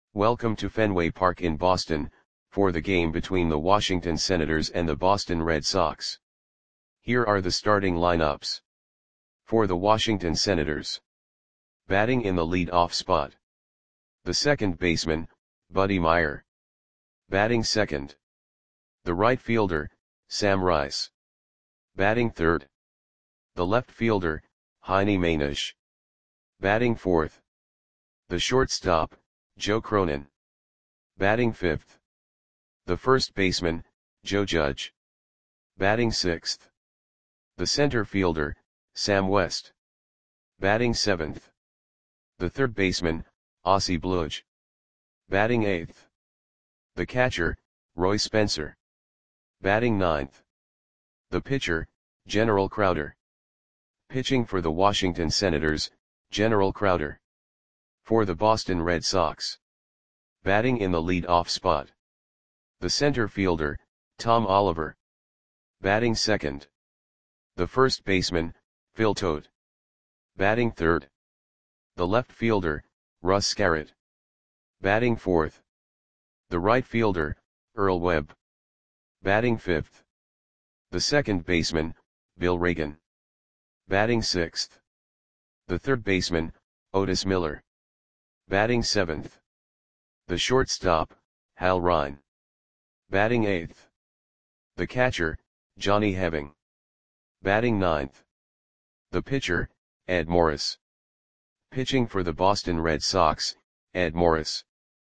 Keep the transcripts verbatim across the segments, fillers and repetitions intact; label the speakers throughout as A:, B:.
A: Welcome to Fenway Park in Boston, for the game between the Washington Senators and the Boston Red Sox. Here are the starting lineups. For the Washington Senators. Batting in the lead-off spot. The second baseman, Buddy Meyer. Batting second. The right fielder, Sam Rice. Batting third. The left fielder, Heine Mainisch. Batting fourth. The shortstop, Joe Cronin. Batting fifth. The first baseman, Joe Judge. Batting sixth. The center fielder, Sam West. Batting seventh. The third baseman, Ozzie Bluge. Batting eighth. The catcher, Roy Spencer. Batting ninth. The pitcher, General Crowder. Pitching for the Washington Senators, General Crowder. For the Boston Red Sox. Batting in the lead-off spot. The center fielder, Tom Oliver. Batting second. The first baseman, Phil Todt. Batting third. The left fielder, Russ Scarrett. Batting fourth. The right fielder, Earl Webb. Batting fifth. The second baseman, Bill Reagan. Batting sixth. The third baseman, Otis Miller. Batting seventh. The shortstop, Hal Ryan. Batting eighth. The catcher, Johnny Heving. Batting ninth. The pitcher, Ed Morris. Pitching for the Boston Red Sox, Ed Morris.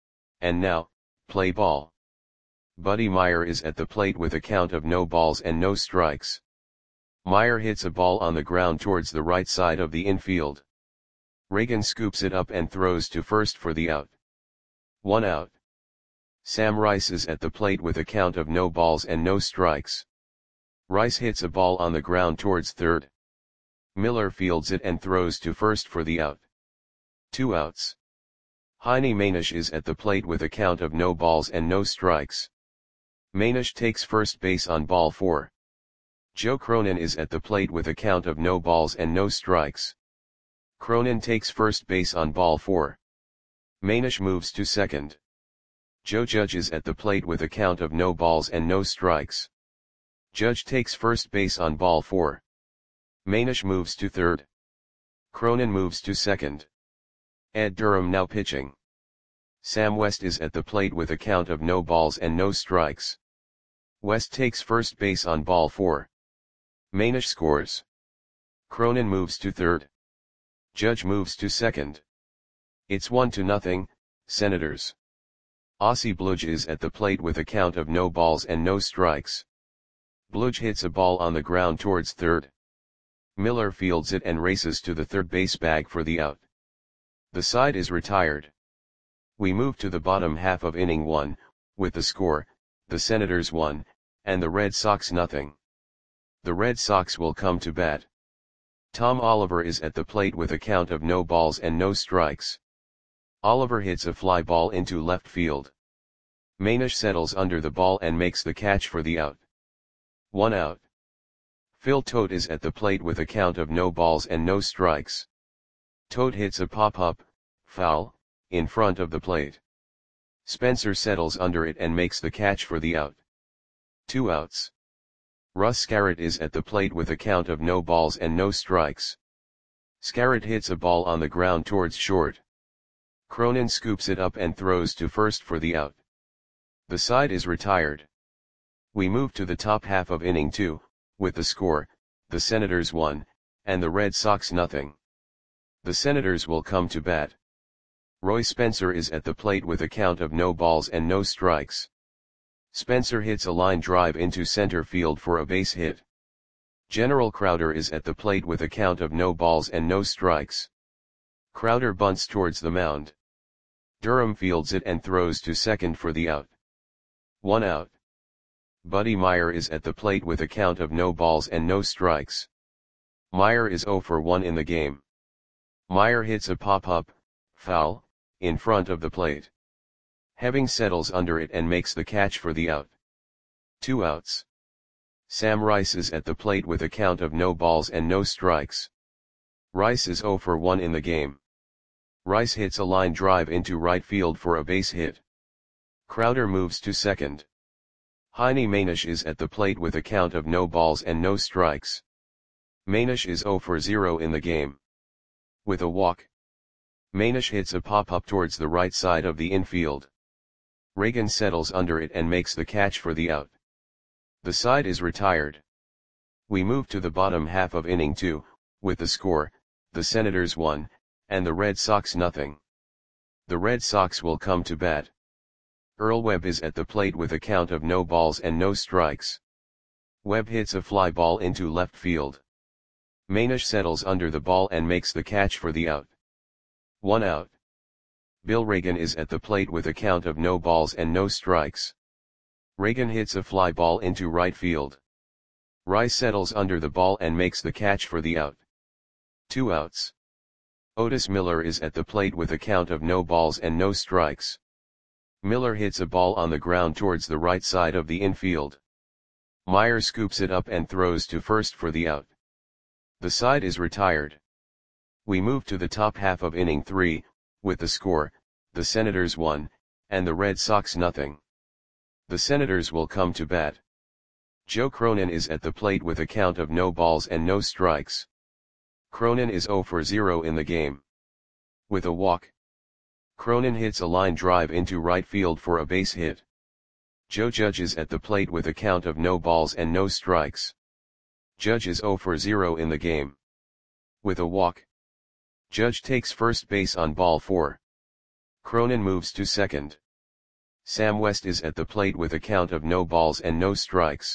A: And now, play ball. Buddy Meyer is at the plate with a count of no balls and no strikes. Meyer hits a ball on the ground towards the right side of the infield. Reagan scoops it up and throws to first for the out. One out. Sam Rice is at the plate with a count of no balls and no strikes. Rice hits a ball on the ground towards third. Miller fields it and throws to first for the out. Two outs. Heine Mainisch is at the plate with a count of no balls and no strikes. Mainisch takes first base on ball four. Joe Cronin is at the plate with a count of no balls and no strikes. Cronin takes first base on ball four. Mainisch moves to second. Joe Judge is at the plate with a count of no balls and no strikes. Judge takes first base on ball four. Mainisch moves to third. Cronin moves to second. Ed Durham now pitching. Sam West is at the plate with a count of no balls and no strikes. West takes first base on ball four. Mainisch scores. Cronin moves to third. Judge moves to second. It's one to nothing, Senators. Ozzie Bluge is at the plate with a count of no balls and no strikes. Bluge hits a ball on the ground towards third. Miller fields it and races to the third base bag for the out. The side is retired. We move to the bottom half of inning one, with the score, the Senators one, and the Red Sox nothing. The Red Sox will come to bat. Tom Oliver is at the plate with a count of no balls and no strikes. Oliver hits a fly ball into left field. Mainisch settles under the ball and makes the catch for the out. One out. Phil Todt is at the plate with a count of no balls and no strikes. Todt hits a pop-up, foul, in front of the plate. Spencer settles under it and makes the catch for the out. Two outs. Russ Scarrett is at the plate with a count of no balls and no strikes. Scarrett hits a ball on the ground towards short. Cronin scoops it up and throws to first for the out. The side is retired. We move to the top half of inning two, with the score, the Senators one, and the Red Sox nothing. The Senators will come to bat. Roy Spencer is at the plate with a count of no balls and no strikes. Spencer hits a line drive into center field for a base hit. General Crowder is at the plate with a count of no balls and no strikes. Crowder bunts towards the mound. Durham fields it and throws to second for the out. One out. Buddy Meyer is at the plate with a count of no balls and no strikes. Meyer is zero for one in the game. Meyer hits a pop-up, foul, in front of the plate. Heving settles under it and makes the catch for the out. Two outs. Sam Rice is at the plate with a count of no balls and no strikes. Rice is zero for one in the game. Rice hits a line drive into right field for a base hit. Crowder moves to second. Heine Manish is at the plate with a count of no balls and no strikes. Manish is zero for zero in the game. With a walk, Manish hits a pop-up towards the right side of the infield. Reagan settles under it and makes the catch for the out. The side is retired. We move to the bottom half of inning two, with the score, the Senators one, and the Red Sox nothing. The Red Sox will come to bat. Earl Webb is at the plate with a count of no balls and no strikes. Webb hits a fly ball into left field. Manish settles under the ball and makes the catch for the out. One out. Bill Reagan is at the plate with a count of no balls and no strikes. Reagan hits a fly ball into right field. Rice settles under the ball and makes the catch for the out. Two outs. Otis Miller is at the plate with a count of no balls and no strikes. Miller hits a ball on the ground towards the right side of the infield. Meyer scoops it up and throws to first for the out. The side is retired. We move to the top half of inning three, with the score, the Senators one, and the Red Sox nothing. The Senators will come to bat. Joe Cronin is at the plate with a count of no balls and no strikes. Cronin is zero for zero in the game. With a walk, Cronin hits a line drive into right field for a base hit. Joe Judge is at the plate with a count of no balls and no strikes. Judge is zero for zero in the game. With a walk, Judge takes first base on ball four. Cronin moves to second. Sam West is at the plate with a count of no balls and no strikes.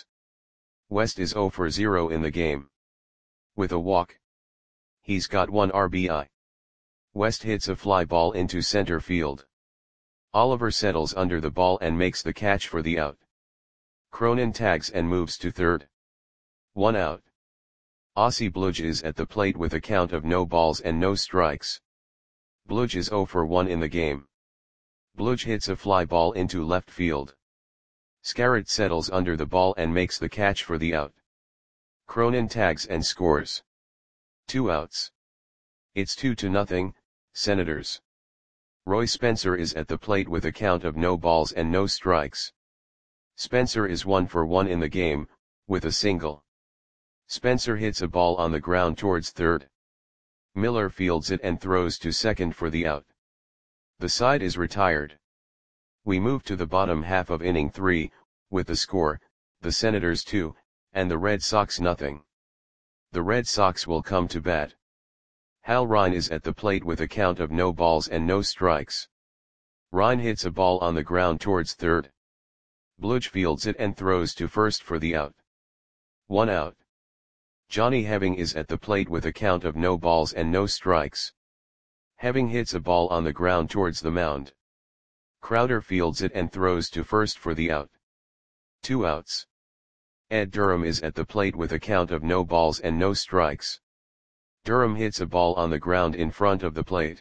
A: West is zero for zero in the game. With a walk, he's got one R B I. West hits a fly ball into center field. Oliver settles under the ball and makes the catch for the out. Cronin tags and moves to third. One out. Ossie Bludge is at the plate with a count of no balls and no strikes. Bludge is zero for one in the game. Bludge hits a fly ball into left field. Scarrett settles under the ball and makes the catch for the out. Cronin tags and scores. Two outs. It's two to nothing, Senators. Roy Spencer is at the plate with a count of no balls and no strikes. Spencer is one for one in the game, with a single. Spencer hits a ball on the ground towards third. Miller fields it and throws to second for the out. The side is retired. We move to the bottom half of inning three, with the score, the Senators two, and the Red Sox nothing. The Red Sox will come to bat. Hal Rine is at the plate with a count of no balls and no strikes. Rine hits a ball on the ground towards third. Bludge fields it and throws to first for the out. One out. Johnny Heving is at the plate with a count of no balls and no strikes. Heving hits a ball on the ground towards the mound. Crowder fields it and throws to first for the out. Two outs. Ed Durham is at the plate with a count of no balls and no strikes. Durham hits a ball on the ground in front of the plate.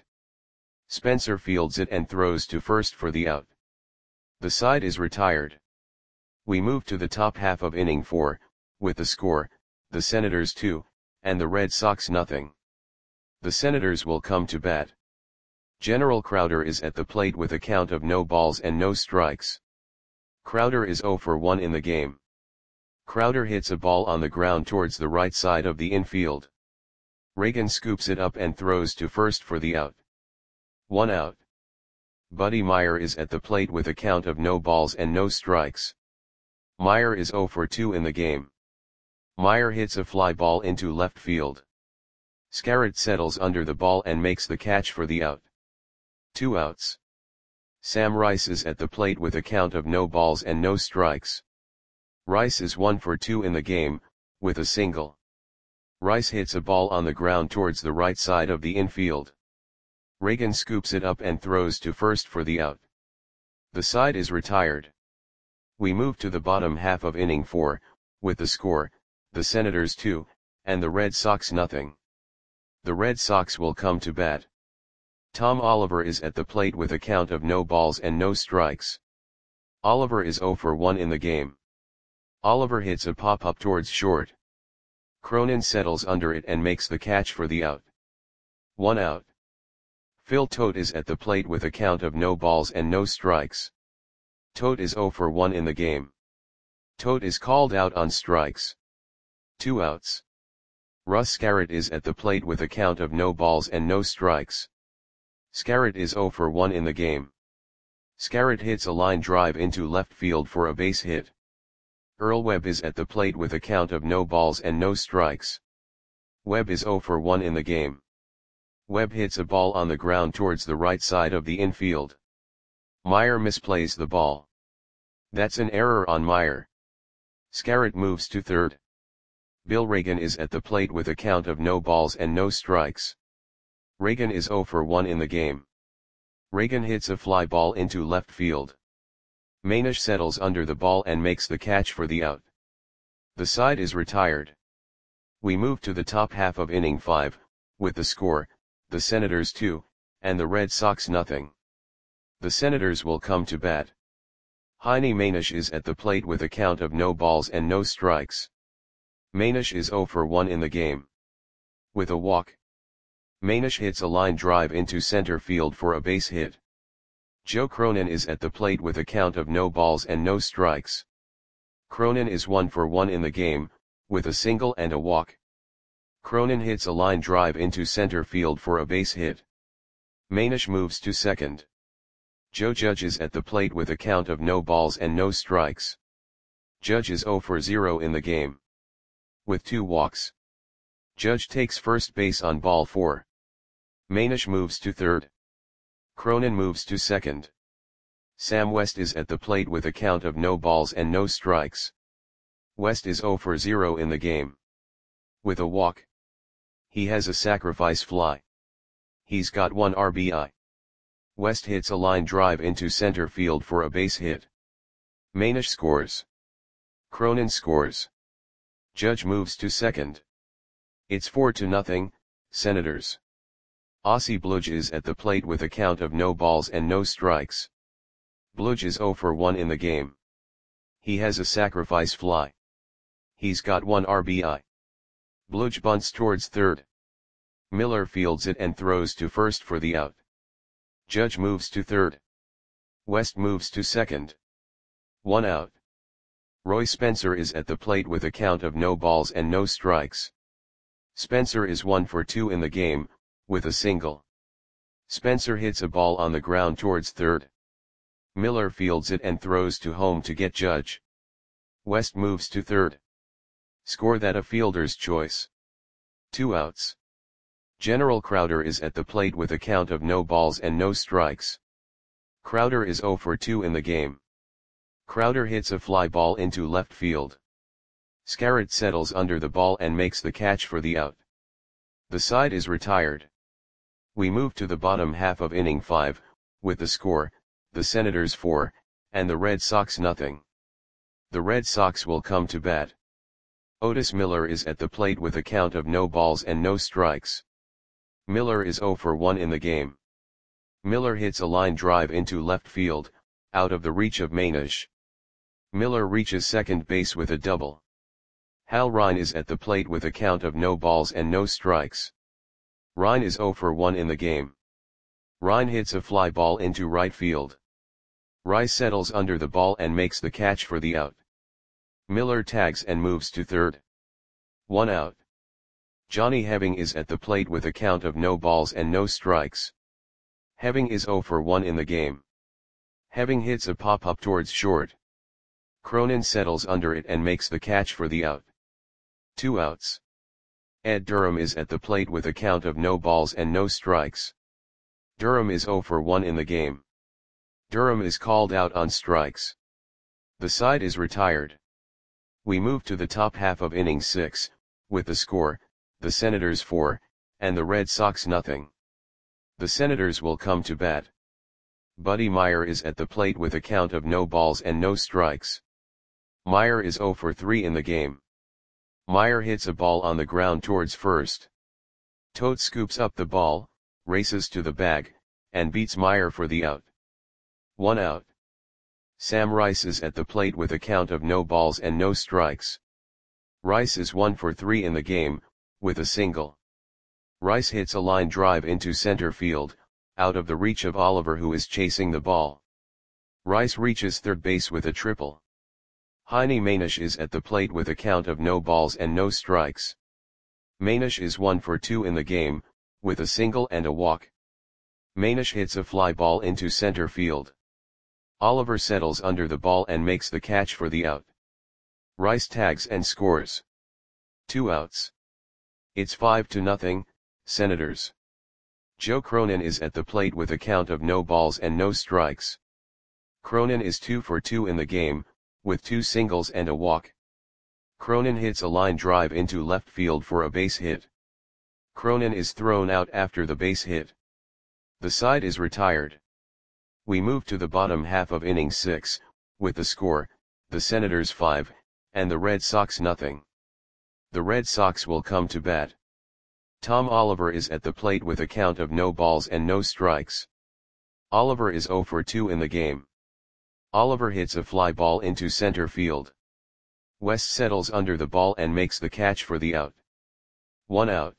A: Spencer fields it and throws to first for the out. The side is retired. We move to the top half of inning four, with the score, the Senators two, and the Red Sox nothing. The Senators will come to bat. General Crowder is at the plate with a count of no balls and no strikes. Crowder is zero for one in the game. Crowder hits a ball on the ground towards the right side of the infield. Reagan scoops it up and throws to first for the out. One out. Buddy Meyer is at the plate with a count of no balls and no strikes. Meyer is zero for two in the game. Meyer hits a fly ball into left field. Scarrett settles under the ball and makes the catch for the out. Two outs. Sam Rice is at the plate with a count of no balls and no strikes. Rice is one for two in the game, with a single. Rice hits a ball on the ground towards the right side of the infield. Reagan scoops it up and throws to first for the out. The side is retired. We move to the bottom half of inning four, with the score, the Senators two, and the Red Sox nothing. The Red Sox will come to bat. Tom Oliver is at the plate with a count of no balls and no strikes. Oliver is zero for one in the game. Oliver hits a pop-up towards short. Cronin settles under it and makes the catch for the out. One out. Phil Tote is at the plate with a count of no balls and no strikes. Tote is zero for one in the game. Tote is called out on strikes. Two outs. Russ Scarrett is at the plate with a count of no balls and no strikes. Scarrett is zero for one in the game. Scarrett hits a line drive into left field for a base hit. Earl Webb is at the plate with a count of no balls and no strikes. Webb is zero for one in the game. Webb hits a ball on the ground towards the right side of the infield. Meyer misplays the ball. That's an error on Meyer. Scarrett moves to third. Bill Reagan is at the plate with a count of no balls and no strikes. Reagan is zero for one in the game. Reagan hits a fly ball into left field. Manish settles under the ball and makes the catch for the out. The side is retired. We move to the top half of inning five, with the score, the Senators two, and the Red Sox nothing. The Senators will come to bat. Heine Manish is at the plate with a count of no balls and no strikes. Manish is zero for one in the game. With a walk. Manish hits a line drive into center field for a base hit. Joe Cronin is at the plate with a count of no balls and no strikes. Cronin is one for one in the game, with a single and a walk. Cronin hits a line drive into center field for a base hit. Manish moves to second. Joe Judge is at the plate with a count of no balls and no strikes. Judge is zero for zero in the game. With two walks. Judge takes first base on ball four. Manish moves to third. Cronin moves to second. Sam West is at the plate with a count of no balls and no strikes. West is zero for zero in the game. With a walk. He has a sacrifice fly. He's got one R B I. West hits a line drive into center field for a base hit. Manish scores. Cronin scores. Judge moves to second. It's four to nothing, Senators. Ossie Bludge is at the plate with a count of no balls and no strikes. Bludge is zero for one in the game. He has a sacrifice fly. He's got one R B I. Bludge bunts towards third. Miller fields it and throws to first for the out. Judge moves to third. West moves to second. One out. Roy Spencer is at the plate with a count of no balls and no strikes. Spencer is one for two in the game, with a single. Spencer hits a ball on the ground towards third. Miller fields it and throws to home to get Judge. West moves to third. Score that a fielder's choice. Two outs. General Crowder is at the plate with a count of no balls and no strikes. Crowder is zero for two in the game. Crowder hits a fly ball into left field. Scarrett settles under the ball and makes the catch for the out. The side is retired. We move to the bottom half of inning five, with the score, the Senators four, and the Red Sox nothing. The Red Sox will come to bat. Otis Miller is at the plate with a count of no balls and no strikes. Miller is zero for one in the game. Miller hits a line drive into left field, out of the reach of Manish. Miller reaches second base with a double. Hal Rine is at the plate with a count of no balls and no strikes. Rine is zero for one in the game. Rine hits a fly ball into right field. Rice settles under the ball and makes the catch for the out. Miller tags and moves to third. One out. Johnny Heving is at the plate with a count of no balls and no strikes. Heving is zero for one in the game. Heving hits a pop-up towards short. Cronin settles under it and makes the catch for the out. Two outs. Ed Durham is at the plate with a count of no balls and no strikes. Durham is zero for one in the game. Durham is called out on strikes. The side is retired. We move to the top half of inning six, with the score, the Senators four, and the Red Sox nothing. The Senators will come to bat. Buddy Meyer is at the plate with a count of no balls and no strikes. Meyer is zero for three in the game. Meyer hits a ball on the ground towards first. Tote scoops up the ball, races to the bag, and beats Meyer for the out. One out. Sam Rice is at the plate with a count of no balls and no strikes. Rice is one for three in the game, with a single. Rice hits a line drive into center field, out of the reach of Oliver, who is chasing the ball. Rice reaches third base with a triple. Heine Manish is at the plate with a count of no balls and no strikes. Manish is one for two in the game, with a single and a walk. Manish hits a fly ball into center field. Oliver settles under the ball and makes the catch for the out. Rice tags and scores. Two outs. It's five to nothing, Senators. Joe Cronin is at the plate with a count of no balls and no strikes. Cronin is two for two in the game, with two singles and a walk. Cronin hits a line drive into left field for a base hit. Cronin is thrown out after the base hit. The side is retired. We move to the bottom half of inning six, with the score, the Senators five, and the Red Sox nothing. The Red Sox will come to bat. Tom Oliver is at the plate with a count of no balls and no strikes. Oliver is zero for two in the game. Oliver hits a fly ball into center field. West settles under the ball and makes the catch for the out. One out.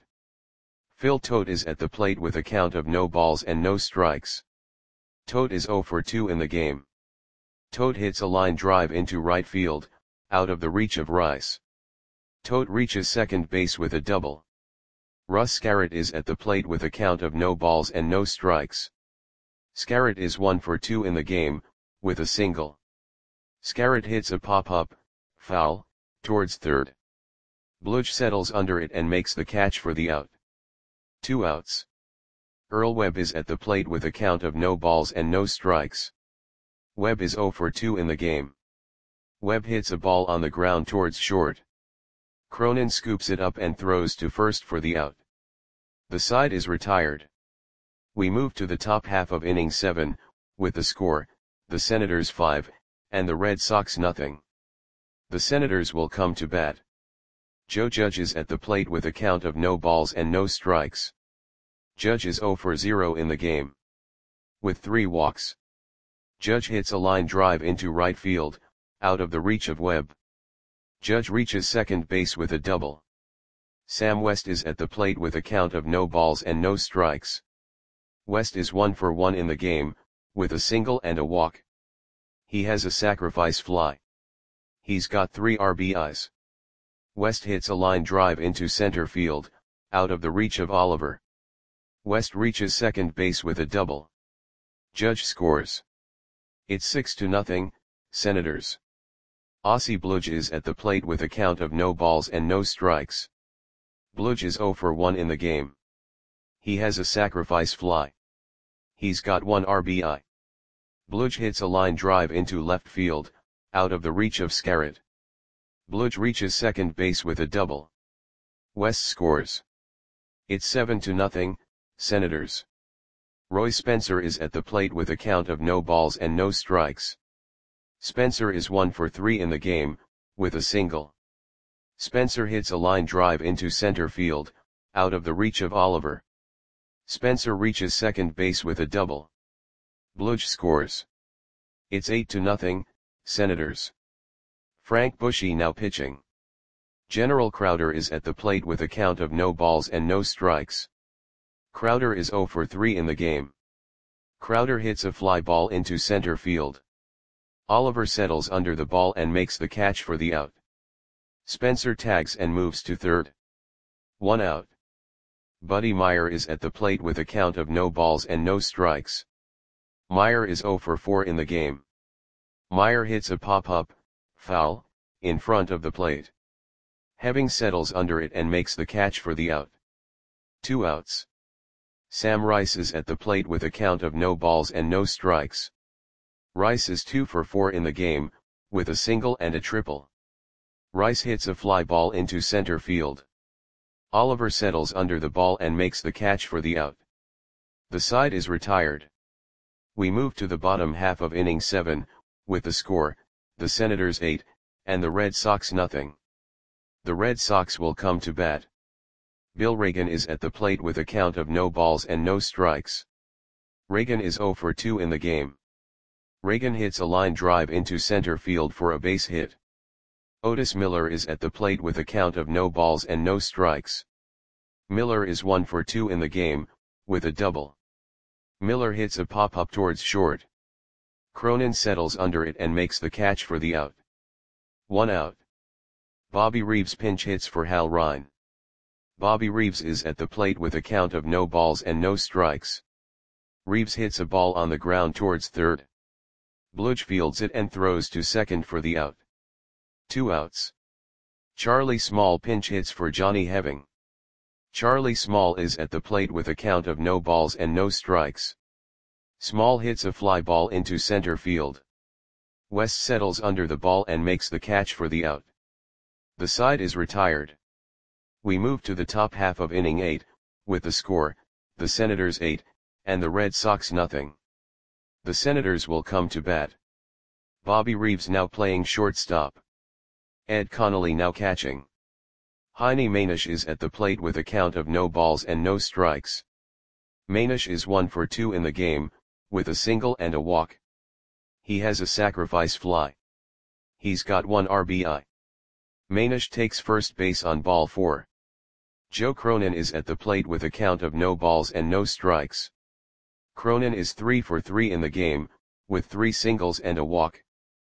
A: Phil Tote is at the plate with a count of no balls and no strikes. Tote is zero for two in the game. Tote hits a line drive into right field, out of the reach of Rice. Tote reaches second base with a double. Russ Scarrett is at the plate with a count of no balls and no strikes. Scarrett is one for two in the game, with a single. Scarrett hits a pop-up, foul, towards third. Bludge settles under it and makes the catch for the out. Two outs. Earl Webb is at the plate with a count of no balls and no strikes. Webb is zero for two in the game. Webb hits a ball on the ground towards short. Cronin scoops it up and throws to first for the out. The side is retired. We move to the top half of inning seven, with the score, the Senators five, and the Red Sox nothing. The Senators will come to bat. Joe Judge is at the plate with a count of no balls and no strikes. Judge is zero for zero in the game. With three walks. Judge hits a line drive into right field, out of the reach of Webb. Judge reaches second base with a double. Sam West is at the plate with a count of no balls and no strikes. West is one for one in the game, with a single and a walk. He has a sacrifice fly. He's got three R B Is. West hits a line drive into center field, out of the reach of Oliver. West reaches second base with a double. Judge scores. It's six to nothing, Senators. Ossie Bludge is at the plate with a count of no balls and no strikes. Bludge is zero for one in the game. He has a sacrifice fly. He's got one R B I. Bludge hits a line drive into left field, out of the reach of Scarrett. Bludge reaches second base with a double. West scores. It's seven to nothing, Senators. Roy Spencer is at the plate with a count of no balls and no strikes. Spencer is one for three in the game, with a single. Spencer hits a line drive into center field, out of the reach of Oliver. Spencer reaches second base with a double. Bludge scores. It's eight to nothing, Senators. Frank Bushy now pitching. General Crowder is at the plate with a count of no balls and no strikes. Crowder is zero for three in the game. Crowder hits a fly ball into center field. Oliver settles under the ball and makes the catch for the out. Spencer tags and moves to third. One out. Buddy Meyer is at the plate with a count of no balls and no strikes. Meyer is zero for four in the game. Meyer hits a pop-up, foul, in front of the plate. Heving settles under it and makes the catch for the out. Two outs. Sam Rice is at the plate with a count of no balls and no strikes. Rice is two for four in the game, with a single and a triple. Rice hits a fly ball into center field. Oliver settles under the ball and makes the catch for the out. The side is retired. We move to the bottom half of inning seven, with the score, the Senators eight, and the Red Sox nothing. The Red Sox will come to bat. Bill Reagan is at the plate with a count of no balls and no strikes. Reagan is zero for two in the game. Reagan hits a line drive into center field for a base hit. Otis Miller is at the plate with a count of no balls and no strikes. Miller is one for two in the game, with a double. Miller hits a pop-up towards short. Cronin settles under it and makes the catch for the out. One out. Bobby Reeves pinch hits for Hal Ryan. Bobby Reeves is at the plate with a count of no balls and no strikes. Reeves hits a ball on the ground towards third. Bludge fields it and throws to second for the out. Two outs. Charlie Small pinch hits for Johnny Heving. Charlie Small is at the plate with a count of no balls and no strikes. Small hits a fly ball into center field. West settles under the ball and makes the catch for the out. The side is retired. We move to the top half of inning eight, with the score, the Senators eight, and the Red Sox nothing. The Senators will come to bat. Bobby Reeves now playing shortstop. Ed Connolly now catching. Heine Manish is at the plate with a count of no balls and no strikes. Manish is one for two in the game, with a single and a walk. He has a sacrifice fly. He's got one R B I. Manish takes first base on ball four. Joe Cronin is at the plate with a count of no balls and no strikes. Cronin is three for three in the game, with three singles and a walk.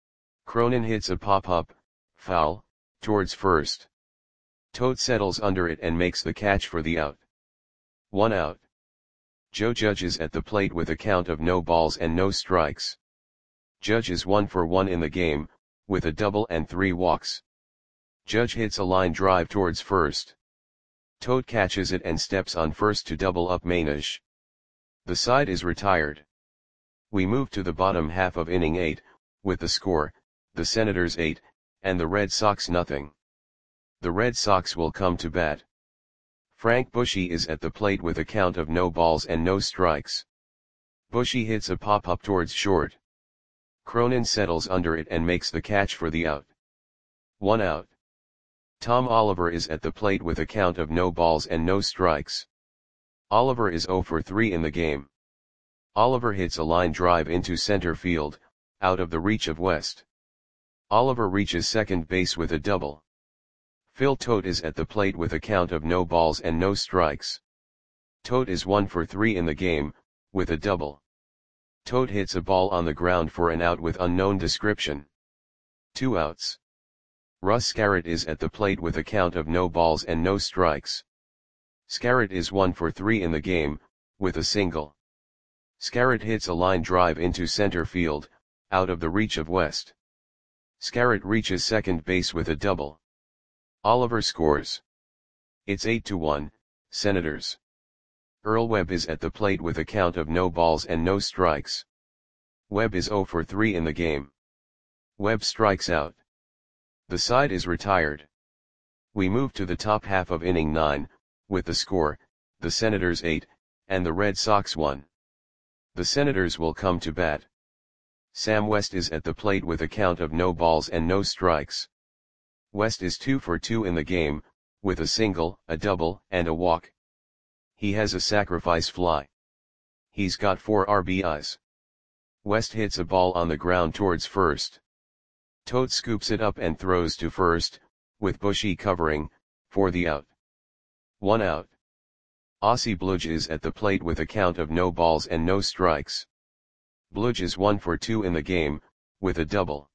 A: Cronin hits a pop-up, foul, towards first. Toad settles under it and makes the catch for the out. One out. Joe Judge is at the plate with a count of no balls and no strikes. Judge is one for one in the game, with a double and three walks. Judge hits a line drive towards first. Toad catches it and steps on first to double up Manish. The side is retired. We move to the bottom half of inning eight, with the score, the Senators eight, and the Red Sox nothing. The Red Sox will come to bat. Frank Bushey is at the plate with a count of no balls and no strikes. Bushey hits a pop-up towards short. Cronin settles under it and makes the catch for the out. One out. Tom Oliver is at the plate with a count of no balls and no strikes. Oliver is zero for three in the game. Oliver hits a line drive into center field, out of the reach of West. Oliver reaches second base with a double. Phil Tote is at the plate with a count of no balls and no strikes. Tote is one for three in the game, with a double. Tote hits a ball on the ground for an out with unknown description. Two outs. Russ Scarrett is at the plate with a count of no balls and no strikes. Scarrett is one for three in the game, with a single. Scarrett hits a line drive into center field, out of the reach of West. Scarrett reaches second base with a double. Oliver scores. It's eight to one, Senators. Earl Webb is at the plate with a count of no balls and no strikes. Webb is zero for three in the game. Webb strikes out. The side is retired. We move to the top half of inning nine, with the score, the Senators eight, and the Red Sox one. The Senators will come to bat. Sam West is at the plate with a count of no balls and no strikes. West is two for two in the game, with a single, a double, and a walk. He has a sacrifice fly. He's got four R B Is. West hits a ball on the ground towards first. Tote scoops it up and throws to first, with Bushey covering, for the out. One out. Ossie Bludge is at the plate with a count of no balls and no strikes. Bludge is one for two in the game, with a double.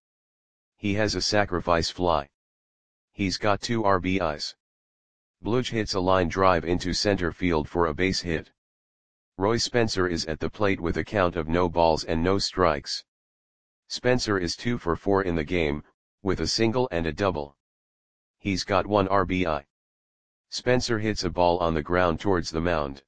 A: He has a sacrifice fly. He's got two R B Is. Bludge hits a line drive into center field for a base hit. Roy Spencer is at the plate with a count of no balls and no strikes. Spencer is two for four in the game, with a single and a double. He's got one R B I. Spencer hits a ball on the ground towards the mound.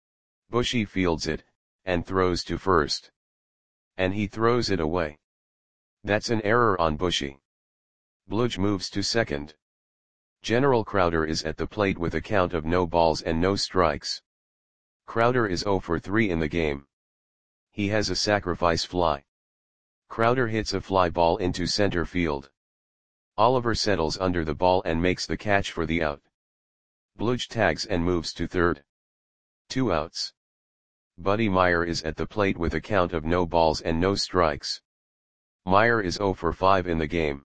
A: Bushey fields it, and throws to first. And he throws it away. That's an error on Bushey. Bludge moves to second. General Crowder is at the plate with a count of no balls and no strikes. Crowder is zero for three in the game. He has a sacrifice fly. Crowder hits a fly ball into center field. Oliver settles under the ball and makes the catch for the out. Bludge tags and moves to third. Two outs. Buddy Meyer is at the plate with a count of no balls and no strikes. Meyer is zero for five in the game.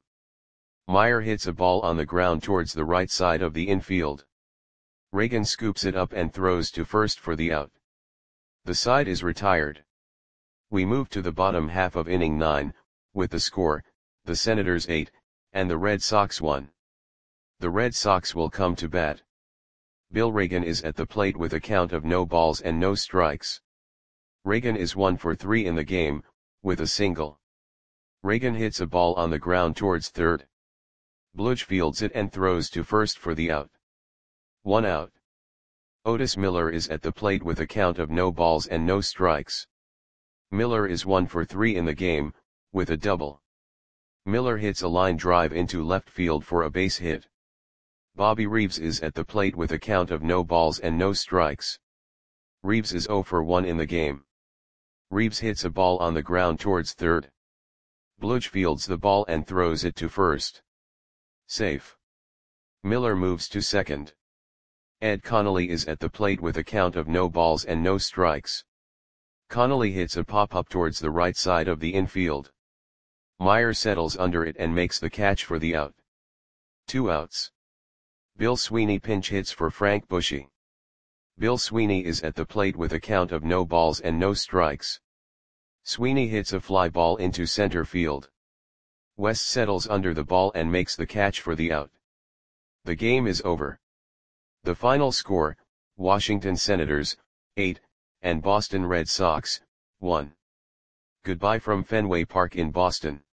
A: Meyer hits a ball on the ground towards the right side of the infield. Reagan scoops it up and throws to first for the out. The side is retired. We move to the bottom half of inning nine, with the score, the Senators eight, and the Red Sox one. The Red Sox will come to bat. Bill Reagan is at the plate with a count of no balls and no strikes. Reagan is one for three in the game, with a single. Reagan hits a ball on the ground towards third. Bludge fields it and throws to first for the out. One out. Otis Miller is at the plate with a count of no balls and no strikes. Miller is one for three in the game, with a double. Miller hits a line drive into left field for a base hit. Bobby Reeves is at the plate with a count of no balls and no strikes. Reeves is zero for one in the game. Reeves hits a ball on the ground towards third. Bludge fields the ball and throws it to first. Safe. Miller moves to second. Ed Connolly is at the plate with a count of no balls and no strikes. Connolly hits a pop-up towards the right side of the infield. Meyer settles under it and makes the catch for the out. Two outs. Bill Sweeney pinch hits for Frank Bushy. Bill Sweeney is at the plate with a count of no balls and no strikes. Sweeney hits a fly ball into center field. West settles under the ball and makes the catch for the out. The game is over. The final score, Washington Senators, eight, and Boston Red Sox, one. Goodbye from Fenway Park in Boston.